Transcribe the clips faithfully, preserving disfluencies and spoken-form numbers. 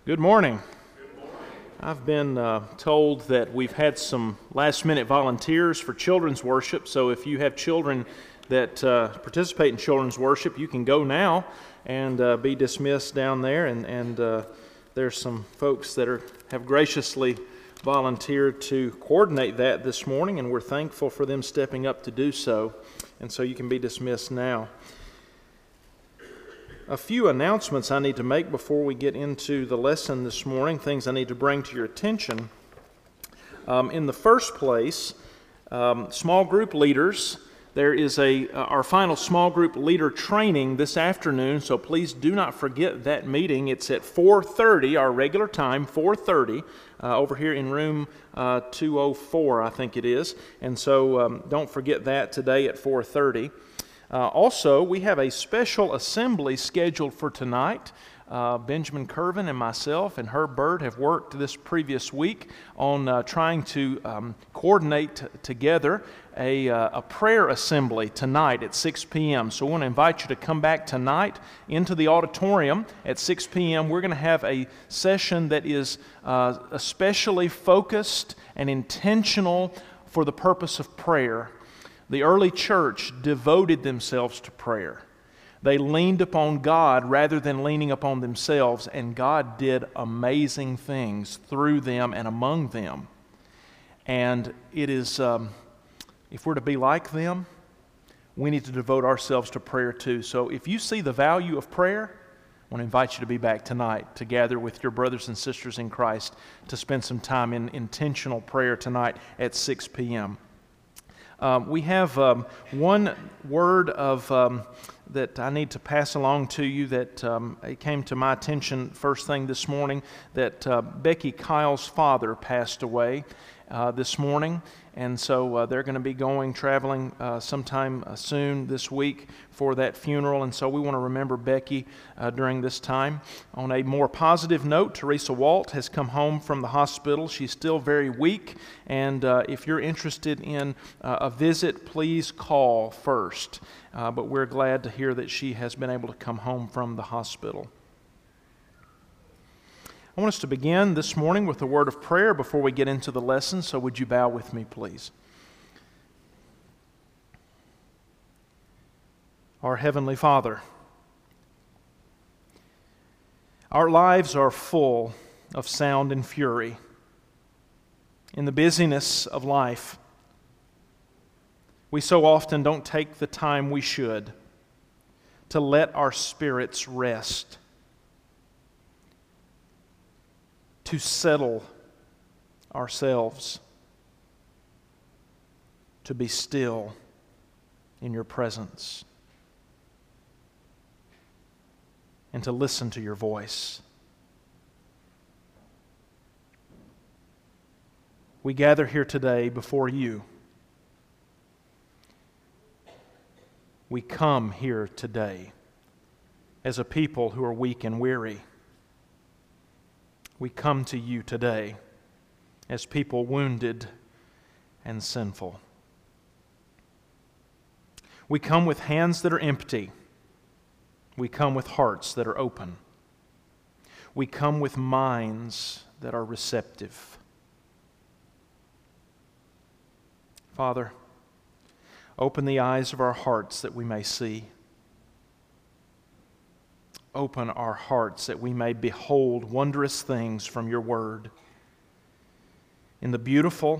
Good morning. I've been uh, told that we've had some last-minute volunteers for children's worship, so if you have children that uh, participate in children's worship, you can go now and uh, be dismissed down there, and, and uh, there's some folks that are have graciously volunteered to coordinate that this morning, and we're thankful for them stepping up to do so, and so you can be dismissed now. A few announcements I need to make before we get into the lesson this morning, things I need to bring to your attention. Um, in the first place, um, small group leaders, there is a uh, our final small group leader training this afternoon, so please do not forget that meeting. It's at four thirty, our regular time, four thirty, uh, over here in room uh, two oh four, I think it is. And so um, don't forget that today at four thirty. Uh, also, we have a special assembly scheduled for tonight. Uh, Benjamin Curvin and myself and Herb Bird have worked this previous week on uh, trying to um, coordinate t- together a, uh, a prayer assembly tonight at six p.m. So I want to invite you to come back tonight into the auditorium at six p.m. We're going to have a session that is uh, especially focused and intentional for the purpose of prayer. The early church devoted themselves to prayer. They leaned upon God rather than leaning upon themselves, and God did amazing things through them and among them. And it is, um, if we're to be like them, we need to devote ourselves to prayer too. So if you see the value of prayer, I want to invite you to be back tonight to gather with your brothers and sisters in Christ to spend some time in intentional prayer tonight at six p.m. Um, we have um, one word of um, that I need to pass along to you that um, it came to my attention first thing this morning, that uh, Becky Kyle's father passed away uh, this morning, and so uh, they're going to be going, traveling uh, sometime uh, soon this week for that funeral, and so we want to remember Becky uh, during this time. On a more positive note, Teresa Walt has come home from the hospital. She's still very weak, and uh, if you're interested in uh, a visit, please call first. Uh, but we're glad to hear that she has been able to come home from the hospital. I want us to begin this morning with a word of prayer before we get into the lesson, so would you bow with me, please? Our Heavenly Father, our lives are full of sound and fury. In the busyness of life, we so often don't take the time we should to let our spirits rest, to settle ourselves, to be still in your presence, and to listen to your voice. We gather here today before you. We come here today as a people who are weak and weary. We come to you today as people wounded and sinful. We come with hands that are empty. We come with hearts that are open. We come with minds that are receptive. Father, open the eyes of our hearts that we may see. Open our hearts that we may behold wondrous things from your word. In the beautiful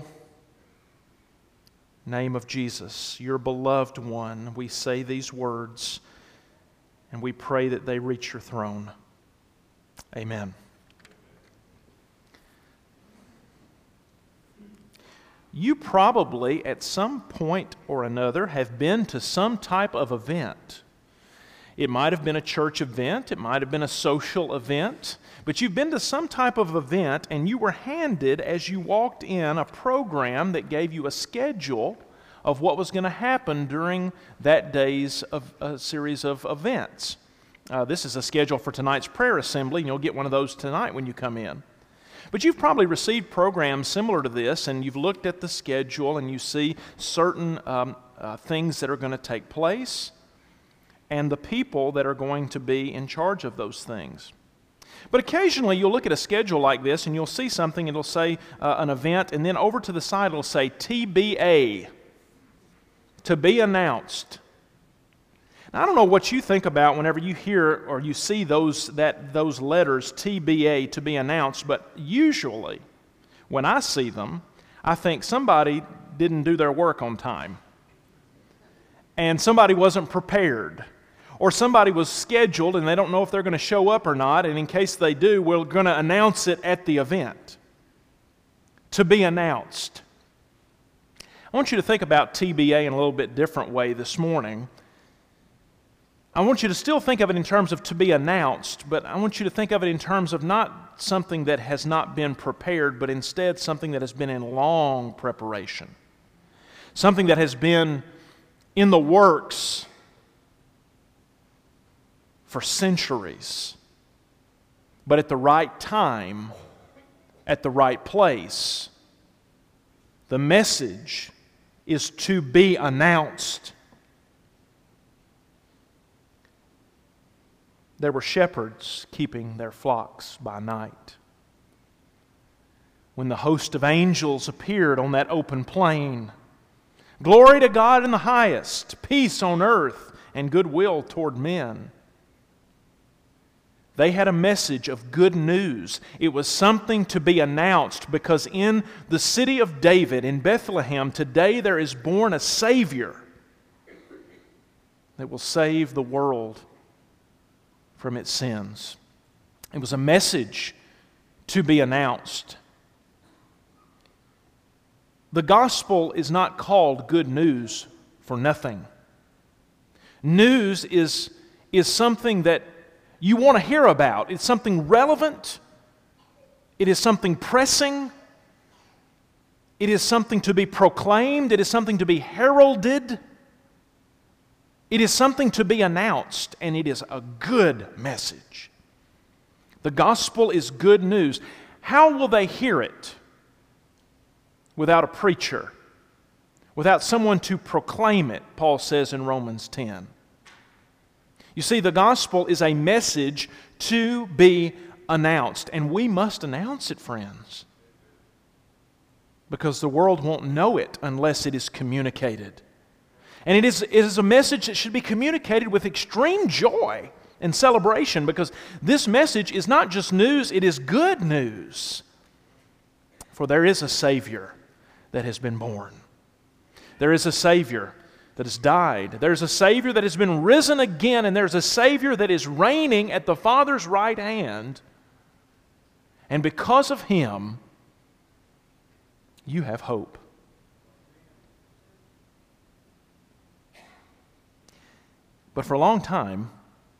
name of Jesus, your beloved one, we say these words, and we pray that they reach your throne. Amen. You probably, at some point or another, have been to some type of event. It might have been a church event, it might have been a social event, but you've been to some type of event and you were handed, as you walked in, a program that gave you a schedule of what was going to happen during that day's of, a series of events. Uh, this is a schedule for tonight's prayer assembly, and you'll get one of those tonight when you come in. But you've probably received programs similar to this, and you've looked at the schedule and you see certain um, uh, things that are going to take place, and the people that are going to be in charge of those things. But occasionally you'll look at a schedule like this and you'll see something, it'll say uh, an event, and then over to the side it'll say T B A, to be announced. Now, I don't know what you think about whenever you hear or you see those, that, those letters T B A, to be announced, but usually when I see them, I think somebody didn't do their work on time, and somebody wasn't prepared, or somebody was scheduled and they don't know if they're going to show up or not, and in case they do, we're going to announce it at the event. To be announced. I want you to think about T B A in a little bit different way this morning. I want you to still think of it in terms of to be announced, but I want you to think of it in terms of not something that has not been prepared, but instead something that has been in long preparation. Something that has been in the works for centuries, but at the right time, at the right place. The message is to be announced. There were shepherds keeping their flocks by night. When the host of angels appeared on that open plain, glory to God in the highest, peace on earth, and goodwill toward men. They had a message of good news. It was something to be announced because in the city of David, in Bethlehem, today there is born a Savior that will save the world from its sins. It was a message to be announced. The gospel is not called good news for nothing. News is, is something that you want to hear about. It's something relevant. It is something pressing. It is something to be proclaimed. It is something to be heralded. It is something to be announced, and it is a good message. The gospel is good news. How will they hear it without a preacher, without someone to proclaim it, Paul says in Romans ten. You see, the gospel is a message to be announced, and we must announce it, friends, because the world won't know it unless it is communicated. And it is, it is a message that should be communicated with extreme joy and celebration, because this message is not just news, it is good news. For there is a Savior that has been born. There is a Savior that has died. There's a Savior that has been risen again, and there's a Savior that is reigning at the Father's right hand. And because of Him, you have hope. But for a long time,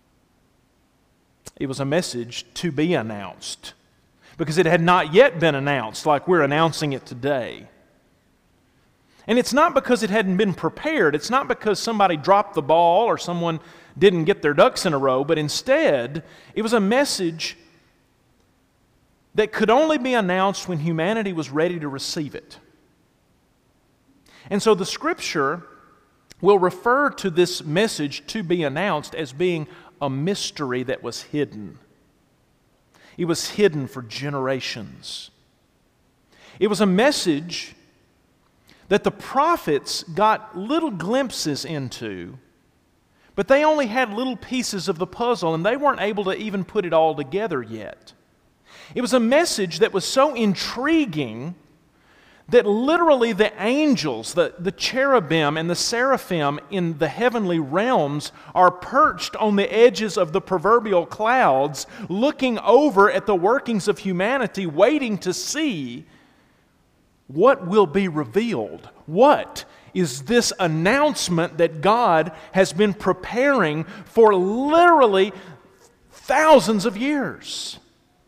it was a message to be announced, because it had not yet been announced like we're announcing it today. And it's not because it hadn't been prepared. It's not because somebody dropped the ball or someone didn't get their ducks in a row, but instead, it was a message that could only be announced when humanity was ready to receive it. And so the Scripture will refer to this message to be announced as being a mystery that was hidden. It was hidden for generations. It was a message that the prophets got little glimpses into, but they only had little pieces of the puzzle, and they weren't able to even put it all together yet. It was a message that was so intriguing that literally the angels, the, the cherubim and the seraphim in the heavenly realms are perched on the edges of the proverbial clouds, looking over at the workings of humanity, waiting to see what will be revealed. What is this announcement that God has been preparing for literally thousands of years?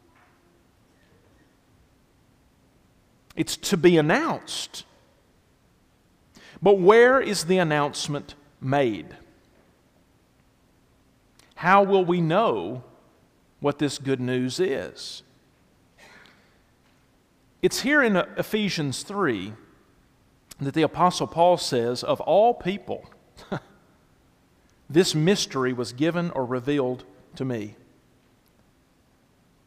It's to be announced. But where is the announcement made? How will we know what this good news is? It's here in Ephesians three that the Apostle Paul says, of all people, this mystery was given or revealed to me.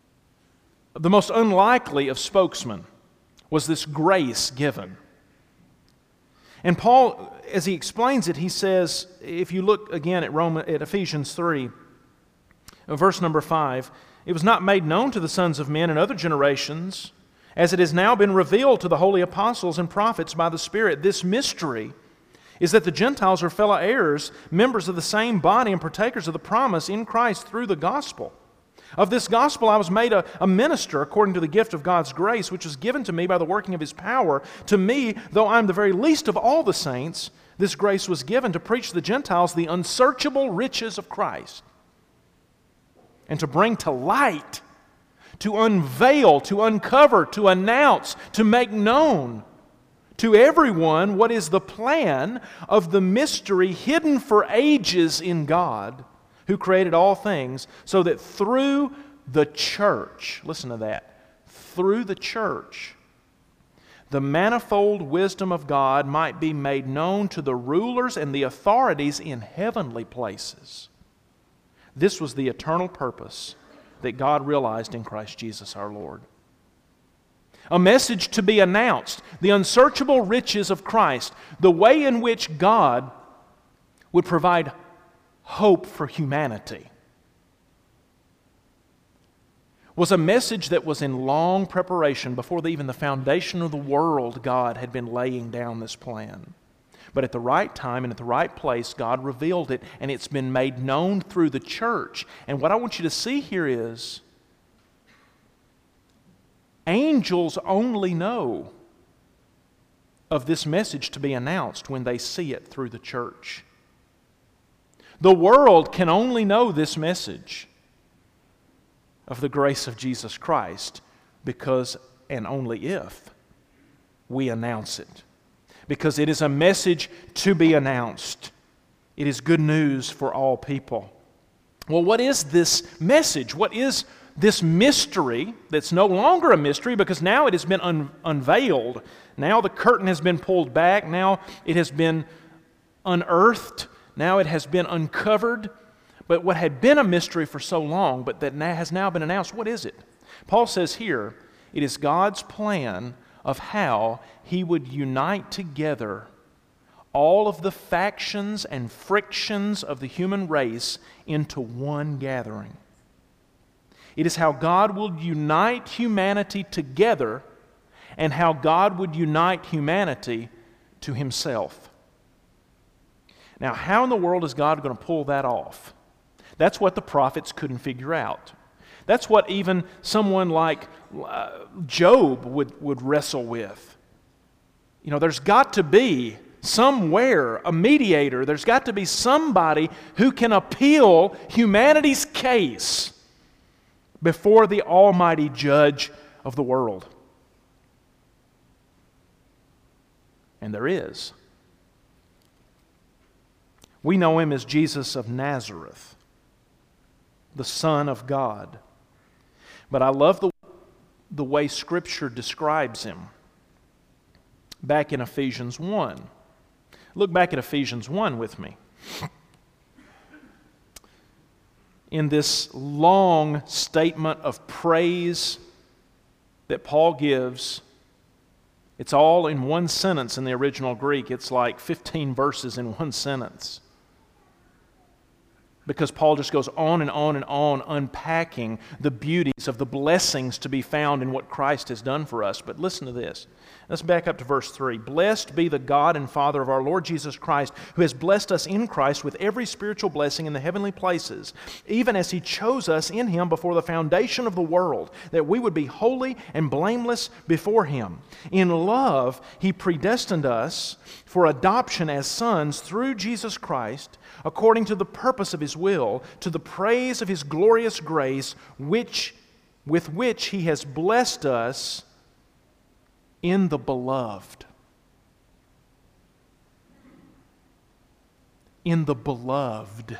the most unlikely of spokesmen was this grace given. And Paul, as he explains it, he says, if you look again at Roman, at Ephesians three, verse number five, it was not made known to the sons of men in other generations, as it has now been revealed to the holy apostles and prophets by the Spirit. This mystery is that the Gentiles are fellow heirs, members of the same body, and partakers of the promise in Christ through the gospel. Of this gospel I was made a, a minister according to the gift of God's grace, which was given to me by the working of His power. To me, though I am the very least of all the saints, this grace was given to preach to the Gentiles the unsearchable riches of Christ, and to bring to light, to unveil, to uncover, to announce, to make known to everyone what is the plan of the mystery hidden for ages in God, who created all things, so that through the church, listen to that, through the church, the manifold wisdom of God might be made known to the rulers and the authorities in heavenly places. This was the eternal purpose that God realized in Christ Jesus our Lord. A message to be announced, the unsearchable riches of Christ, the way in which God would provide hope for humanity, was a message that was in long preparation before the, even the foundation of the world. God had been laying down this plan. But at the right time and at the right place, God revealed it, and it's been made known through the church. And what I want you to see here is, angels only know of this message to be announced when they see it through the church. The world can only know this message of the grace of Jesus Christ because, and only if, we announce it. Because it is a message to be announced. It is good news for all people. Well, what is this message? What is this mystery that's no longer a mystery because now it has been un- unveiled? Now the curtain has been pulled back. Now it has been unearthed. Now it has been uncovered. But what had been a mystery for so long, but that now has now been announced, what is it? Paul says here, it is God's plan of how He would unite together all of the factions and frictions of the human race into one gathering. It is how God will unite humanity together and how God would unite humanity to Himself. Now, how in the world is God going to pull that off? That's what the prophets couldn't figure out. That's what even someone like uh, Job would, would wrestle with. You know, there's got to be somewhere a mediator. There's got to be somebody who can appeal humanity's case before the Almighty Judge of the world. And there is. We know Him as Jesus of Nazareth, the Son of God. But I love the, the way Scripture describes Him. Back in Ephesians one. Look back at Ephesians one with me. In this long statement of praise that Paul gives, it's all in one sentence in the original Greek. It's like fifteen verses in one sentence. Because Paul just goes on and on and on unpacking the beauties of the blessings to be found in what Christ has done for us. But listen to this. Let's back up to verse three. Blessed be the God and Father of our Lord Jesus Christ, who has blessed us in Christ with every spiritual blessing in the heavenly places, even as He chose us in Him before the foundation of the world, that we would be holy and blameless before Him. In love, He predestined us for adoption as sons through Jesus Christ, according to the purpose of His will, to the praise of His glorious grace, which, with which He has blessed us in the Beloved. In the Beloved.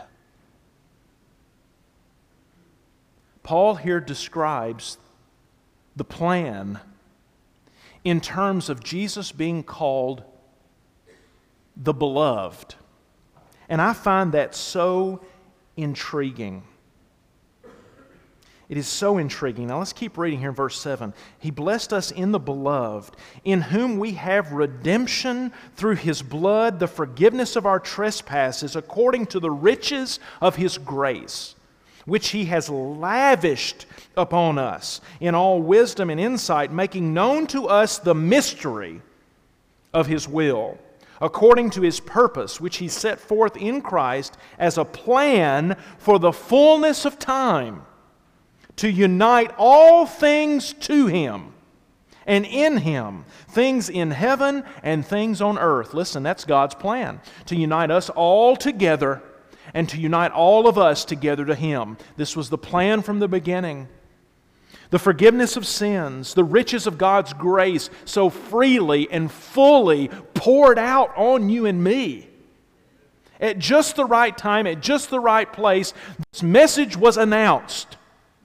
Paul here describes the plan in terms of Jesus being called the Beloved. And I find that so intriguing. It is so intriguing. Now let's keep reading here in verse seven. He blessed us in the Beloved, in whom we have redemption through His blood, the forgiveness of our trespasses, according to the riches of His grace, which He has lavished upon us in all wisdom and insight, making known to us the mystery of His will, according to His purpose, which He set forth in Christ as a plan for the fullness of time, to unite all things to Him, and in Him, things in heaven and things on earth. Listen, that's God's plan, to unite us all together and to unite all of us together to Him. This was the plan from the beginning. The forgiveness of sins, the riches of God's grace so freely and fully poured out on you and me. At just the right time, at just the right place, this message was announced.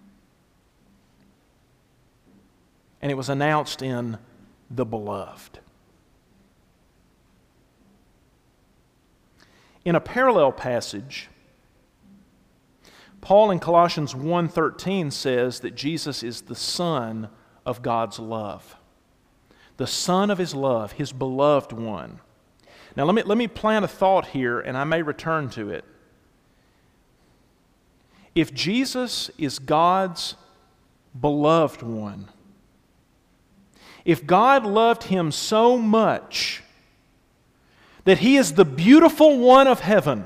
And it was announced in the Beloved. In a parallel passage, Paul in Colossians one thirteen says that Jesus is the Son of God's love. The Son of His love, His beloved one. Now let me, let me plant a thought here, and I may return to it. If Jesus is God's beloved one, if God loved Him so much that He is the beautiful one of heaven,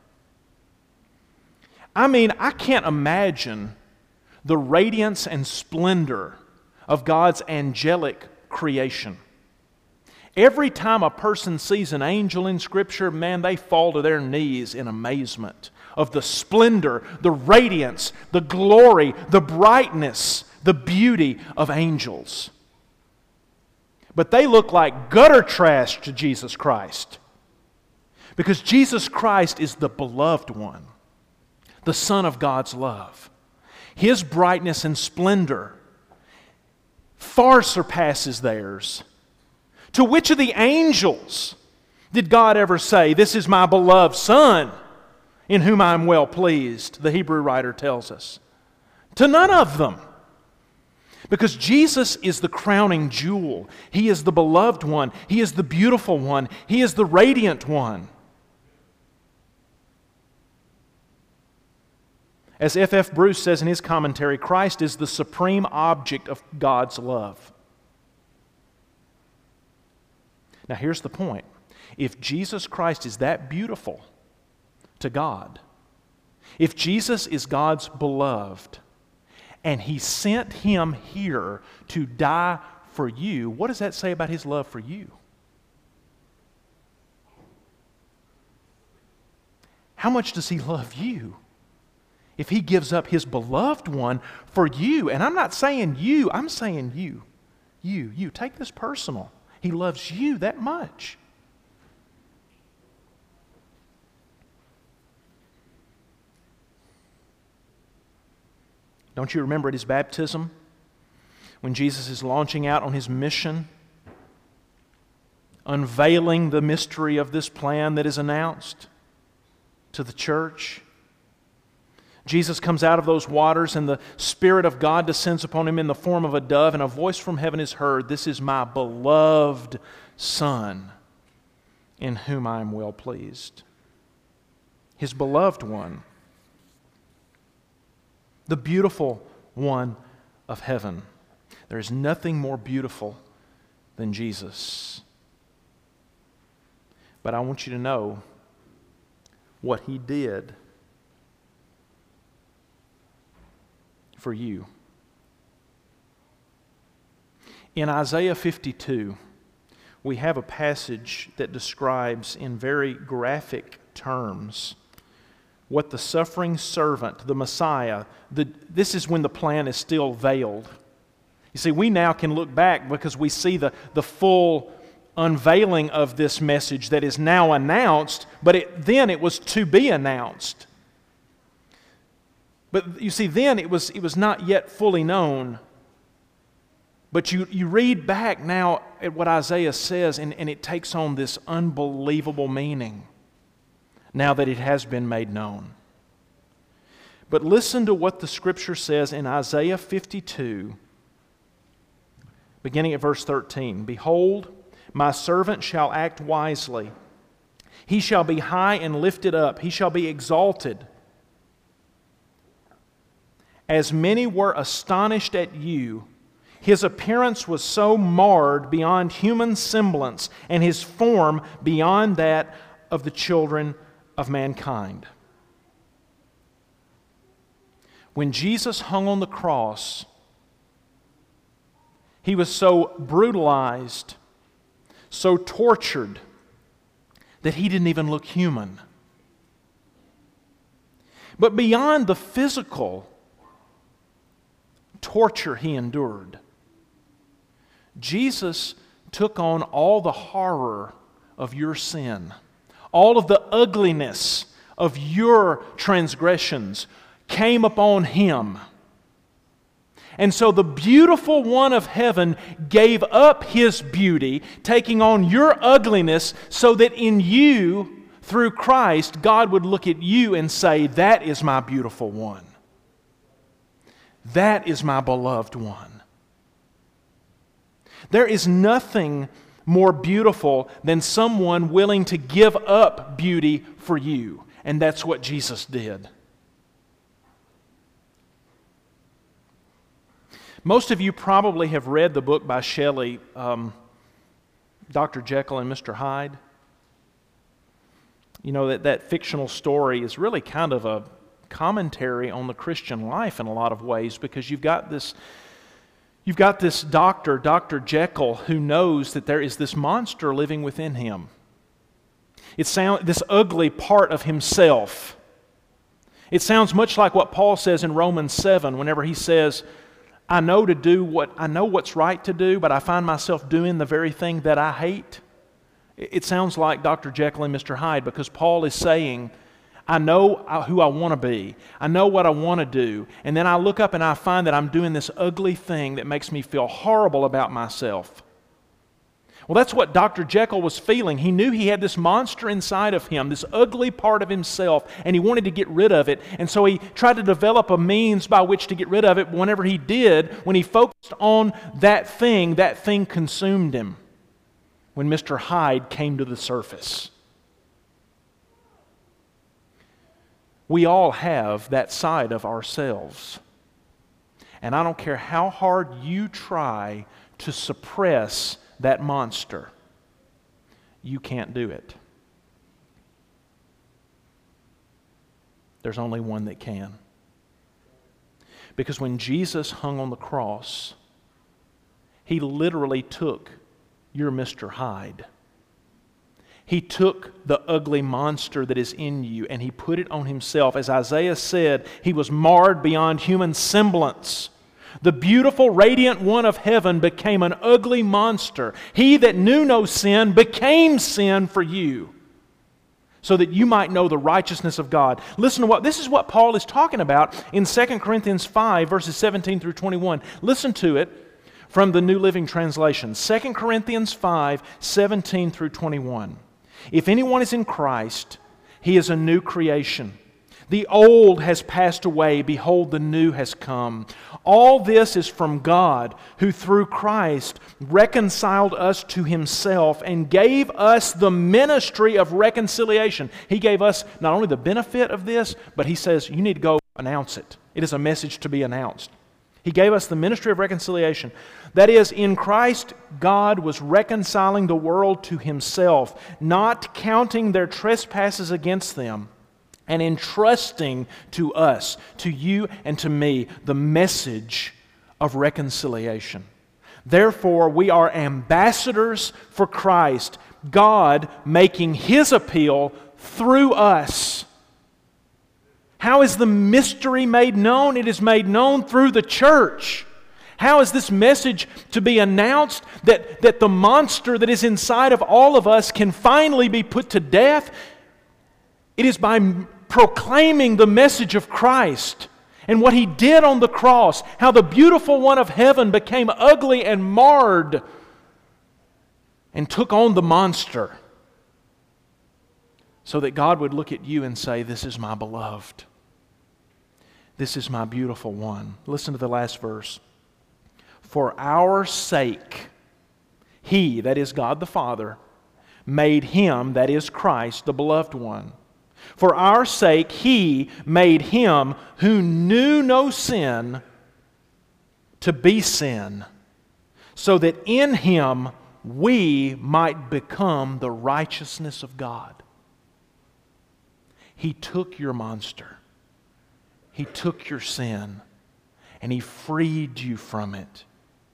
I mean, I can't imagine the radiance and splendor of God's angelic creation. Every time a person sees an angel in Scripture, man, they fall to their knees in amazement of the splendor, the radiance, the glory, the brightness, the beauty of angels. But they look like gutter trash to Jesus Christ, because Jesus Christ is the beloved one, the Son of God's love. His brightness and splendor far surpasses theirs. To which of the angels did God ever say, "This is my beloved Son, in whom I am well pleased," the Hebrew writer tells us? To none of them. Because Jesus is the crowning jewel. He is the beloved one. He is the beautiful one. He is the radiant one. As F F Bruce says in his commentary, Christ is the supreme object of God's love. Now here's the point. If Jesus Christ is that beautiful to God, if Jesus is God's beloved, and He sent Him here to die for you, what does that say about His love for you? How much does He love you if He gives up His beloved one for you? And I'm not saying you, I'm saying you. You, you. Take this personal. He loves you that much. Don't you remember at His baptism, when Jesus is launching out on His mission, unveiling the mystery of this plan that is announced to the church? Jesus comes out of those waters, and the Spirit of God descends upon Him in the form of a dove, and a voice from heaven is heard, "This is my beloved Son, in whom I am well pleased." His beloved one. The beautiful one of heaven. There is nothing more beautiful than Jesus. But I want you to know what He did for you. In Isaiah fifty-two, we have a passage that describes in very graphic terms what the suffering servant, the Messiah, the, this is when the plan is still veiled. You see, we now can look back because we see the, the full unveiling of this message that is now announced, but it, then it was to be announced. But you see, then it was, it was not yet fully known. But you, you read back now at what Isaiah says, and, and it takes on this unbelievable meaning now that it has been made known. But listen to what the Scripture says in Isaiah fifty-two, beginning at verse thirteen. Behold, my servant shall act wisely. He shall be high and lifted up. He shall be exalted. As many were astonished at you, his appearance was so marred beyond human semblance, and his form beyond that of the children of mankind. When Jesus hung on the cross, he was so brutalized, so tortured, that he didn't even look human. But beyond the physical torture he endured, Jesus took on all the horror of your sin, all of the ugliness of your transgressions came upon him. And so the beautiful one of heaven gave up his beauty, taking on your ugliness, so that in you, through Christ, God would look at you and say, that is my beautiful one. That is my beloved one. There is nothing more beautiful than someone willing to give up beauty for you. And that's what Jesus did. Most of you probably have read the book by Shelley, um, Doctor Jekyll and Mister Hyde. You know, that, that fictional story is really kind of a commentary on the Christian life in a lot of ways, because you've got this you've got this doctor, Doctor Jekyll, who knows that there is this monster living within him. It sound, this ugly part of himself. It sounds much like what Paul says in Romans seven whenever he says, I know to do what I know what's right to do, but I find myself doing the very thing that I hate. It sounds like Doctor Jekyll and Mister Hyde, because Paul is saying, I know who I want to be. I know what I want to do. And then I look up and I find that I'm doing this ugly thing that makes me feel horrible about myself. Well, that's what Doctor Jekyll was feeling. He knew he had this monster inside of him, this ugly part of himself, and he wanted to get rid of it. And so he tried to develop a means by which to get rid of it. Whenever he did, when he focused on that thing, that thing consumed him. When Mister Hyde came to the surface. We all have that side of ourselves. And I don't care how hard you try to suppress that monster, you can't do it. There's only one that can. Because when Jesus hung on the cross, He literally took your Mister Hyde. He took the ugly monster that is in you and He put it on Himself. As Isaiah said, He was marred beyond human semblance. The beautiful, radiant one of heaven became an ugly monster. He that knew no sin became sin for you, so that you might know the righteousness of God. Listen to what, this is what Paul is talking about in Second Corinthians five, verses seventeen through twenty-one. Listen to it from the New Living Translation. Second Corinthians five, seventeen through twenty-one. If anyone is in Christ, he is a new creation. The old has passed away, behold, the new has come. All this is from God, who through Christ reconciled us to Himself and gave us the ministry of reconciliation. He gave us not only the benefit of this, but He says, you need to go announce it. It is a message to be announced. He gave us the ministry of reconciliation. That is, in Christ, God was reconciling the world to Himself, not counting their trespasses against them, and entrusting to us, to you and to me, the message of reconciliation. Therefore, we are ambassadors for Christ, God making His appeal through us. How is the mystery made known? It is made known through the church. How is this message to be announced that, that the monster that is inside of all of us can finally be put to death? It is by proclaiming the message of Christ and what He did on the cross, how the beautiful one of heaven became ugly and marred and took on the monster, so that God would look at you and say, this is my beloved. This is my beautiful one. Listen to the last verse. For our sake, He, that is God the Father, made Him, that is Christ, the beloved one. For our sake, He made Him who knew no sin to be sin, so that in Him we might become the righteousness of God. He took your monster. He took your sin, and He freed you from it,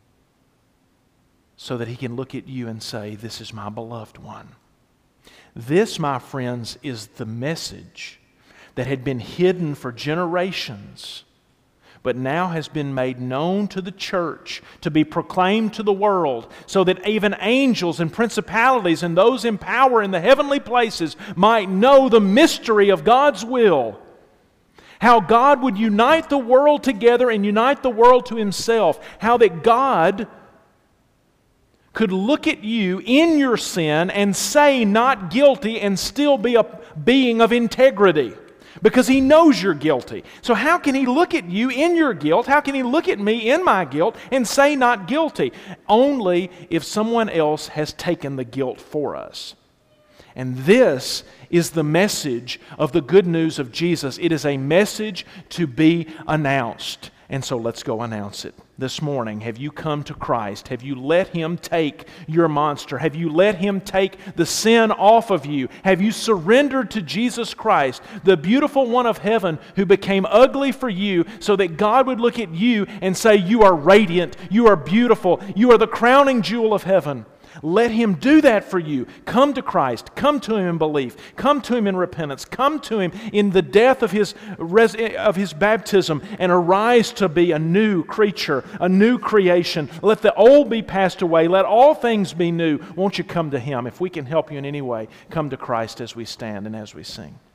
so that He can look at you and say, this is my beloved one. This, my friends, is the message that had been hidden for generations, but now has been made known to the church, to be proclaimed to the world, so that even angels and principalities and those in power in the heavenly places might know the mystery of God's will. How God would unite the world together and unite the world to Himself. How that God could look at you in your sin and say not guilty and still be a being of integrity, because He knows you're guilty. So how can He look at you in your guilt? How can He look at me in my guilt and say not guilty? Only if someone else has taken the guilt for us. And this is the message of the good news of Jesus. It is a message to be announced. And so let's go announce it. This morning, have you come to Christ? Have you let Him take your monster? Have you let Him take the sin off of you? Have you surrendered to Jesus Christ, the beautiful one of heaven who became ugly for you so that God would look at you and say, you are radiant, you are beautiful, you are the crowning jewel of heaven? Let Him do that for you. Come to Christ. Come to Him in belief. Come to Him in repentance. Come to Him in the death of His, of His baptism, and arise to be a new creature, a new creation. Let the old be passed away. Let all things be new. Won't you come to Him? If we can help you in any way, come to Christ as we stand and as we sing.